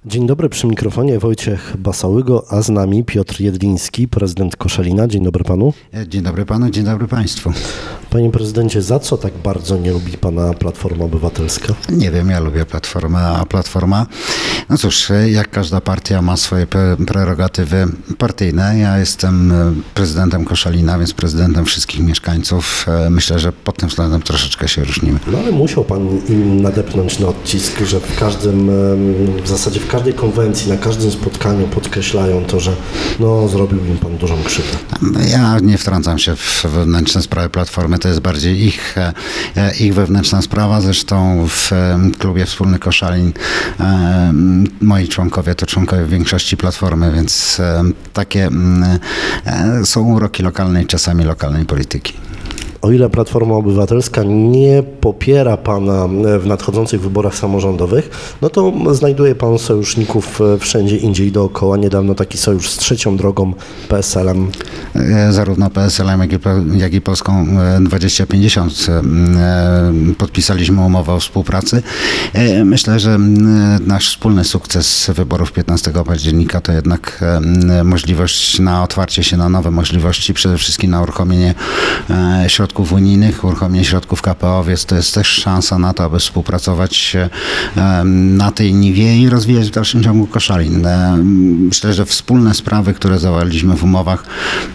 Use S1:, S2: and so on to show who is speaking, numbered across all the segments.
S1: Dzień dobry, przy mikrofonie Wojciech Basałygo, a z nami Piotr Jedliński, prezydent Koszalina. Dzień dobry panu.
S2: Dzień dobry panu, dzień dobry państwu.
S1: Panie prezydencie, za co tak bardzo nie lubi pana Platforma Obywatelska?
S2: Nie wiem, ja lubię Platformę, a Platforma, no cóż, jak każda partia ma swoje prerogatywy partyjne. Ja jestem prezydentem Koszalina, więc prezydentem wszystkich mieszkańców. Myślę, że pod tym względem troszeczkę się różnimy.
S1: No ale musiał pan im nadepnąć na odcisk, że w zasadzie w każdej konwencji, na każdym spotkaniu podkreślają to, że zrobił im pan dużą krzywdę.
S2: Ja nie wtrącam się w wewnętrzne sprawy Platformy, to jest bardziej ich wewnętrzna sprawa. Zresztą w klubie Wspólny Koszalin moi członkowie to członkowie większości Platformy, więc takie są uroki lokalnej, czasami lokalnej polityki.
S1: O ile Platforma Obywatelska nie popiera pana w nadchodzących wyborach samorządowych, no to znajduje pan sojuszników wszędzie indziej dookoła. Niedawno taki sojusz z Trzecią Drogą, PSL-em.
S2: Zarówno PSL-em, jak i Polską 2050 podpisaliśmy umowę o współpracy. Myślę, że nasz wspólny sukces wyborów 15 października to jednak możliwość na otwarcie się na nowe możliwości, przede wszystkim na uruchomienie środków unijnych, uruchomienie środków KPO, więc to jest też szansa na to, aby współpracować na tej niwie i rozwijać w dalszym ciągu Koszalin. Myślę, że wspólne sprawy, które zawarliśmy w umowach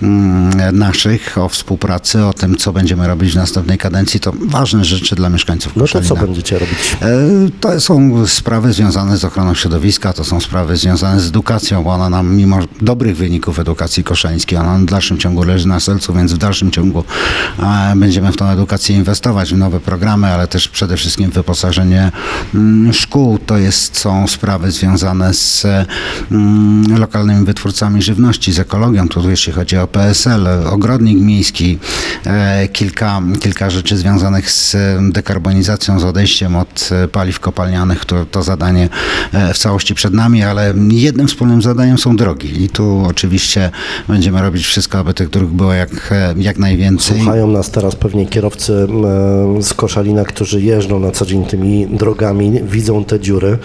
S2: naszych o współpracy, o tym, co będziemy robić w następnej kadencji, to ważne rzeczy dla mieszkańców Koszalina.
S1: No to co będziecie robić?
S2: To są sprawy związane z ochroną środowiska, to są sprawy związane z edukacją, bo ona nam, mimo dobrych wyników edukacji koszalińskiej, ona w dalszym ciągu leży na sercu, więc w dalszym ciągu będziemy w tą edukację inwestować, w nowe programy, ale też przede wszystkim w wyposażenie szkół. Są sprawy związane z lokalnymi wytwórcami żywności, z ekologią. Tu jeśli chodzi o PSL, ogrodnik miejski, kilka rzeczy związanych z dekarbonizacją, z odejściem od paliw kopalnianych. To zadanie w całości przed nami, ale jednym wspólnym zadaniem są drogi. I tu oczywiście będziemy robić wszystko, aby tych dróg było jak najwięcej.
S1: Słuchają nas teraz pewnie kierowcy z Koszalina, którzy jeżdżą na co dzień tymi drogami, widzą te dziury.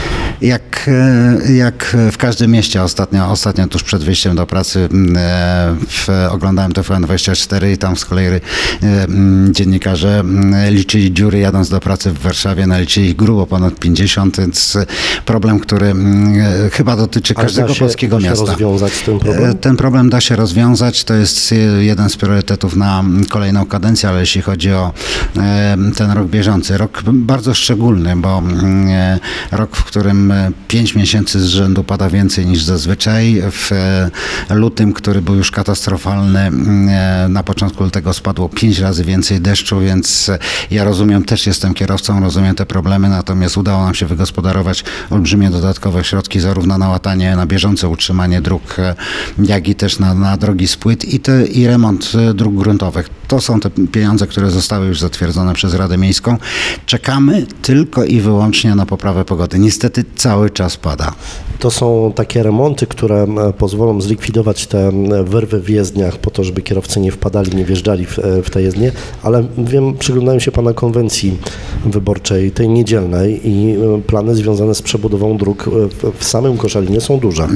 S2: Jak w każdym mieście ostatnio tuż przed wyjściem do pracy oglądałem TVN24 i tam z kolei dziennikarze liczyli dziury jadąc do pracy w Warszawie, naliczyli ich grubo ponad 50, więc problem, który chyba dotyczy każdego polskiego miasta.
S1: Da się rozwiązać ten problem?
S2: Ten problem da się rozwiązać, to jest jeden z priorytetów na kolejną kadencję, ale jeśli chodzi o ten rok bieżący, rok bardzo szczególny, bo rok, w którym 5 miesięcy z rzędu pada więcej niż zazwyczaj. W lutym, który był już katastrofalny, na początku lutego spadło 5 razy więcej deszczu, więc ja rozumiem, też jestem kierowcą, rozumiem te problemy, natomiast udało nam się wygospodarować olbrzymie dodatkowe środki zarówno na łatanie, na bieżące utrzymanie dróg, jak i też na drogi z płyt i remont dróg gruntowych. To są te pieniądze, które zostały już zatwierdzone przez Radę Miejską. Czekamy tylko i wyłącznie na poprawę pogody. Niestety cały czas pada.
S1: To są takie remonty, które pozwolą zlikwidować te wyrwy w jezdniach po to, żeby kierowcy nie wpadali, nie wjeżdżali w te jezdnie, ale wiem, przyglądałem się pana konwencji wyborczej, tej niedzielnej i plany związane z przebudową dróg w samym Koszalinie są duże.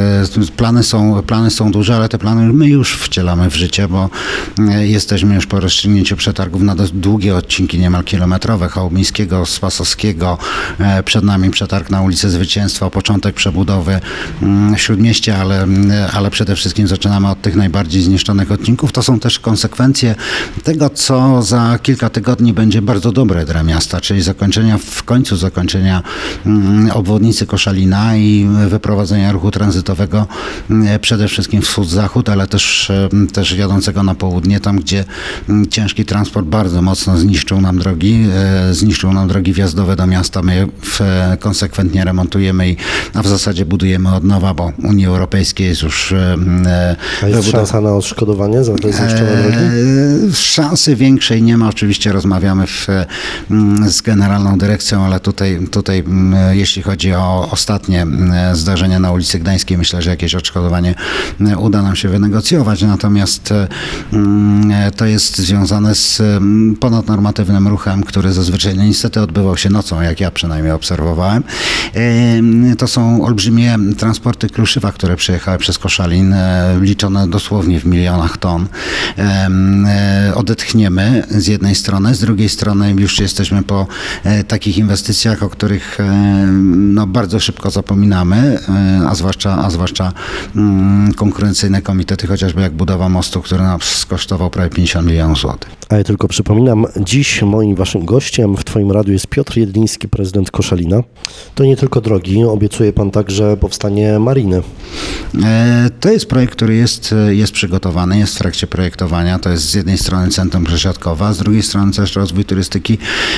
S2: Plany są duże, ale te plany my już wcielamy w życie, bo jesteśmy już po rozstrzygnięciu przetargów na dość długie odcinki, niemal kilometrowe, Chałubińskiego, Spasowskiego, przed nami przetarg na ulicę Zwycięstwa, początek przebudowy Śródmieścia, ale przede wszystkim zaczynamy od tych najbardziej zniszczonych odcinków. To są też konsekwencje tego, co za kilka tygodni będzie bardzo dobre dla miasta, czyli w końcu zakończenia obwodnicy Koszalina i wyprowadzenia ruchu tranzytowego przede wszystkim wschód-zachód, ale też jadącego na południe, tam gdzie ciężki transport bardzo mocno zniszczył nam drogi wjazdowe do miasta. My konsekwentnie remontujemy a w zasadzie budujemy od nowa, bo Unii Europejskiej jest już...
S1: A jest szansa na odszkodowanie za te zniszczone drogi?
S2: Szansy większej nie ma. Oczywiście rozmawiamy z Generalną Dyrekcją, ale tutaj jeśli chodzi o ostatnie zdarzenia na ulicy Gdańskiej, myślę, że jakieś odszkodowanie uda nam się wynegocjować. Natomiast to jest związane z ponadnormatywnym ruchem, który zazwyczaj niestety odbywał się nocą, jak ja przynajmniej obserwowałem. To są olbrzymie transporty kruszywa, które przyjechały przez Koszalin, liczone dosłownie w milionach ton. Odetchniemy z jednej strony, z drugiej strony już jesteśmy po takich inwestycjach, o których bardzo szybko zapominamy, a zwłaszcza konkurencyjne komitety, chociażby jak budowa mostu, który nam skosztował prawie 50 milionów złotych.
S1: A ja tylko przypominam, dziś moim waszym gościem w twoim radiu jest Piotr Jedliński, prezydent Koszalina. To nie tylko drogi, obiecuje pan także powstanie mariny.
S2: To jest projekt, który jest przygotowany, jest w trakcie projektowania. To jest z jednej strony centrum przesiadkowe, a z drugiej strony też rozwój turystyki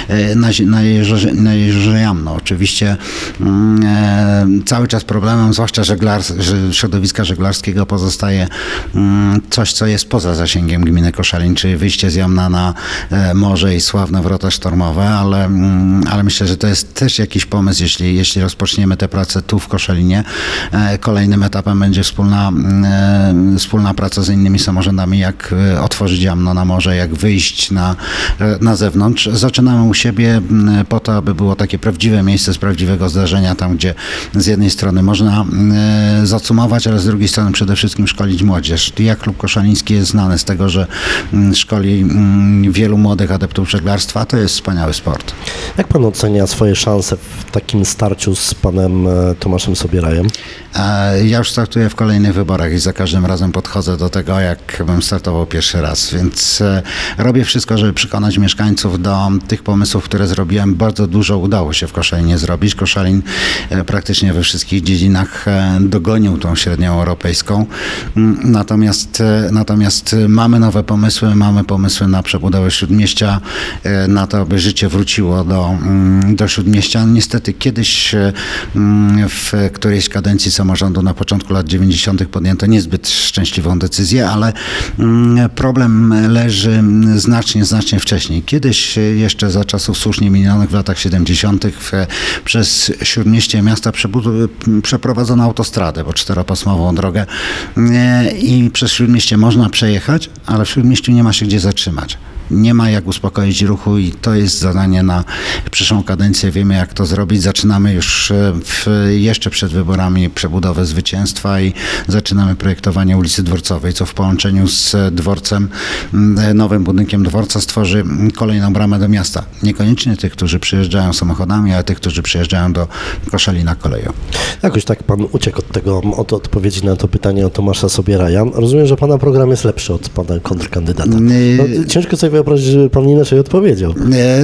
S2: na Jeziorze Jamno. Oczywiście cały czas problemem, zwłaszcza środowiska żeglarskiego, pozostaje coś, co jest poza zasięgiem gminy Koszalin, czyli wyjście z Jamna na morze i sławne wrota sztormowe, ale myślę, że to jest też jakiś pomysł, jeśli rozpoczniemy te prace tu w Koszalinie. Kolejnym etapem będzie wspólna praca z innymi samorządami, jak otworzyć Jamno na morze, jak wyjść na zewnątrz. Zaczynamy u siebie po to, aby było takie prawdziwe miejsce z prawdziwego zdarzenia, tam gdzie z jednej strony można zacumować, ale z drugiej strony przede wszystkim szkolić młodzież. Ja Klub Koszaliński jest znany z tego, że szkoli wielu młodych adeptów żeglarstwa. To jest wspaniały sport. Jak pan ocenia swoje szanse w takim starciu z panem Tomaszem Sobierajem? Ja już startuję w kolejnych wyborach i za każdym razem podchodzę do tego, jakbym startował pierwszy raz, więc robię wszystko, żeby przekonać mieszkańców do tych pomysłów, które zrobiłem. Bardzo dużo udało się w Koszalinie zrobić. Koszalin praktycznie we wszystkich dziedzinach dogonił tą średnią europejską. Natomiast mamy nowe pomysły, na przebudowę Śródmieścia, na to, aby życie wróciło do Śródmieścia. Niestety kiedyś w którejś kadencji samorządu na początku lat 90. podjęto niezbyt szczęśliwą decyzję, ale problem leży znacznie wcześniej. Kiedyś jeszcze za czasów słusznie minionych w latach 70. przez Śródmieście miasta przeprowadzono autostradę, bo czteropasmową drogę i przez Śródmieście można przejechać, ale w Śródmieściu nie ma się gdzie zatrzymać. Nie ma jak uspokoić ruchu i to jest zadanie na przyszłą kadencję. Wiemy, jak to zrobić. Zaczynamy już jeszcze przed wyborami przebudowę Zwycięstwa i zaczynamy projektowanie ulicy Dworcowej, co w połączeniu z dworcem, nowym budynkiem dworca stworzy kolejną bramę do miasta. Niekoniecznie tych, którzy przyjeżdżają samochodami, ale tych, którzy przyjeżdżają do Koszalina koleją.
S1: Jakoś tak pan uciekł od odpowiedzi na to pytanie o Tomasza Sobieraja. Rozumiem, że pana program jest lepszy od pana kontrkandydata. Ciężko sobie wyobrazić, że pan inaczej odpowiedział.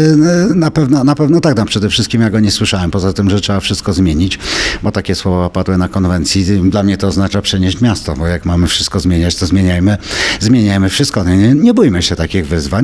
S2: Na pewno tak. Przede wszystkim ja go nie słyszałem. Poza tym, że trzeba wszystko zmienić, bo takie słowa padły na konwencji. Dla mnie to oznacza przenieść miasto, bo jak mamy wszystko zmieniać, to zmieniajmy wszystko. Nie bójmy się takich wyzwań.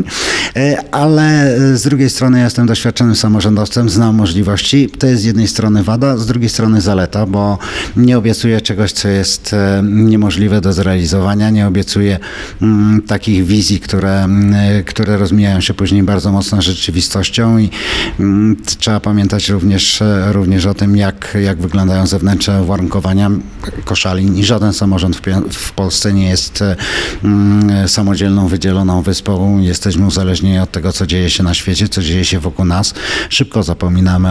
S2: Ale z drugiej strony ja jestem doświadczonym samorządowcem, znam możliwości. To jest z jednej strony wada, z drugiej strony zaleta, bo nie obiecuję czegoś, co jest niemożliwe do zrealizowania. Nie obiecuję takich wizji, które rozmijają się później bardzo mocno z rzeczywistością i trzeba pamiętać również o tym, jak wyglądają zewnętrzne uwarunkowania. Koszalin i żaden samorząd w Polsce nie jest samodzielną, wydzieloną wyspą. Jesteśmy uzależnieni od tego, co dzieje się na świecie, co dzieje się wokół nas. Szybko zapominamy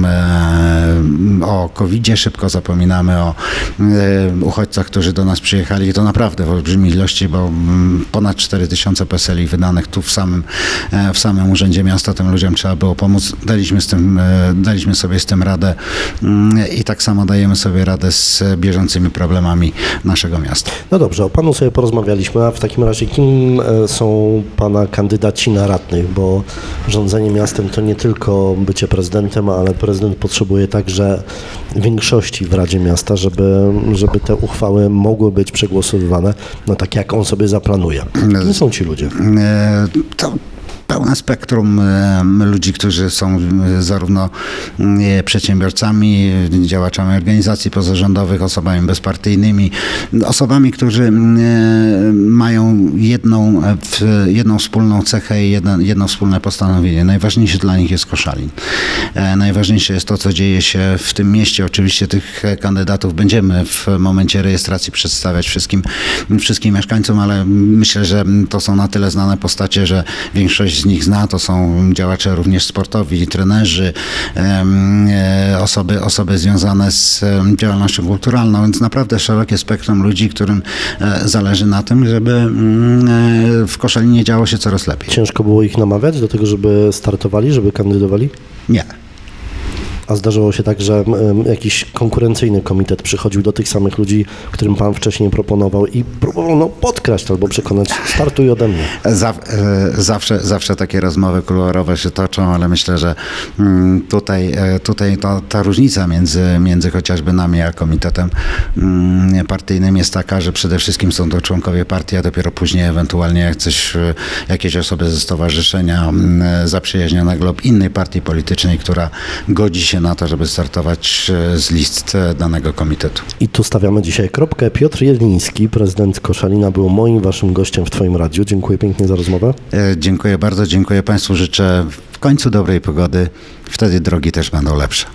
S2: o COVID-zie, szybko zapominamy o uchodźcach, którzy do nas przyjechali. To naprawdę w olbrzymiej ilości, bo ponad 4000 PESEL-i wydanych tu w samym Urzędzie Miasta tym ludziom trzeba było pomóc. Daliśmy sobie z tym radę i tak samo dajemy sobie radę z bieżącymi problemami naszego miasta.
S1: No dobrze, o panu sobie porozmawialiśmy, a w takim razie kim są pana kandydaci na radnych, bo rządzenie miastem to nie tylko bycie prezydentem, ale prezydent potrzebuje także większości w Radzie Miasta, żeby te uchwały mogły być przegłosowywane, no tak jak on sobie zaplanuje. Kim są ci ludzie?
S2: pełne spektrum ludzi, którzy są zarówno przedsiębiorcami, działaczami organizacji pozarządowych, osobami bezpartyjnymi, osobami, którzy mają jedną wspólną cechę i jedno wspólne postanowienie. Najważniejsze dla nich jest Koszalin. Najważniejsze jest to, co dzieje się w tym mieście. Oczywiście tych kandydatów będziemy w momencie rejestracji przedstawiać wszystkim mieszkańcom, ale myślę, że to są na tyle znane postacie, że większość z nich zna. To są działacze również sportowi, trenerzy, osoby związane z działalnością kulturalną, więc naprawdę szerokie spektrum ludzi, którym zależy na tym, żeby w Koszalinie działo się coraz lepiej.
S1: Ciężko było ich namawiać do tego, żeby startowali, żeby kandydowali?
S2: Nie.
S1: A zdarzyło się tak, że jakiś konkurencyjny komitet przychodził do tych samych ludzi, którym pan wcześniej proponował i próbował podkraść albo przekonać, startuj ode mnie.
S2: Zawsze takie rozmowy kuluarowe się toczą, ale myślę, że tutaj ta różnica między chociażby nami a komitetem partyjnym jest taka, że przede wszystkim są to członkowie partii, a dopiero później ewentualnie jakieś osoby ze stowarzyszenia zaprzyjaźnionego lub innej partii politycznej, która godzi się na to, żeby startować z list danego komitetu.
S1: I tu stawiamy dzisiaj kropkę. Piotr Jeliński, prezydent Koszalina, był moim, waszym gościem w twoim radiu. Dziękuję pięknie za rozmowę.
S2: Dziękuję bardzo, dziękuję Państwu. Życzę w końcu dobrej pogody. Wtedy drogi też będą lepsze.